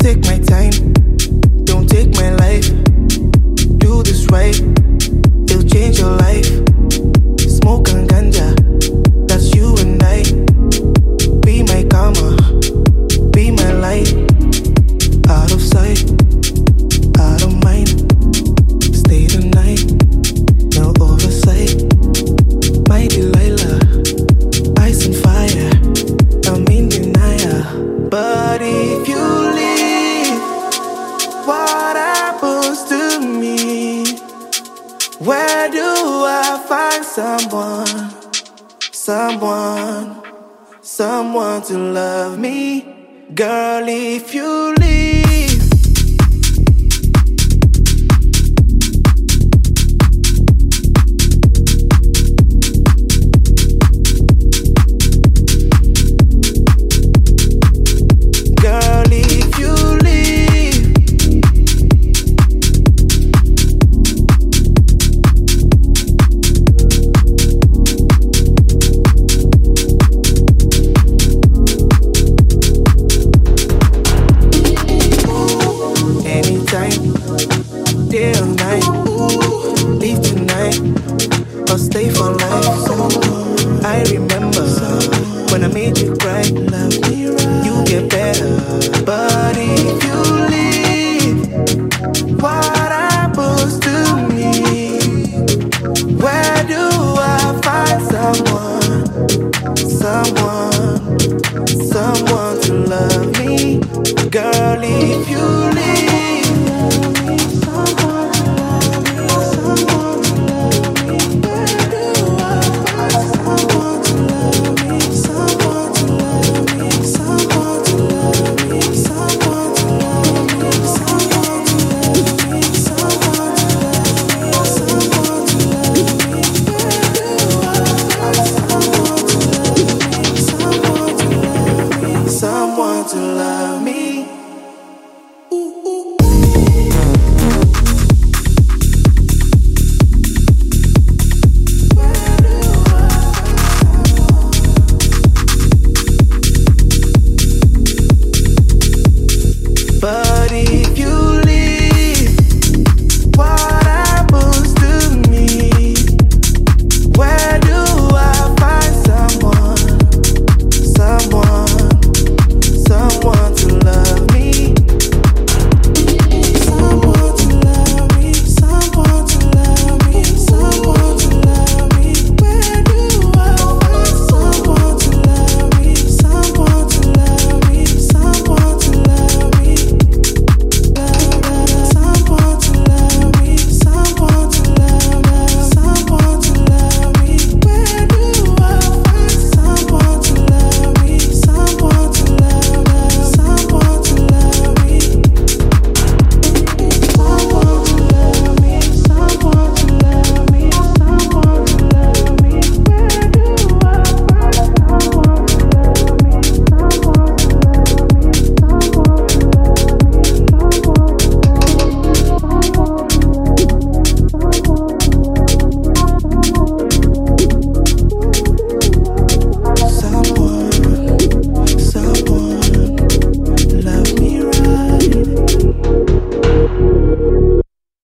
Take my time, don't take my life. Do this right, it'll change your life. Smoke and ganja, that's you and I. Be my karma, be my light. Out of sight, out of mind. Stay the night, no oversight. My Delilah, ice and fire, I'm in denial. But if you leave, what happens to me? Where do I find someone to love me? Girl, if you leave. Girl, if you leave. Anytime, day or night, leave tonight or stay for life. I remember when I made you cry. You get better, but if you leave, what happens to me? Where do I find someone to love me? Girl, if you leave. Someone to love me.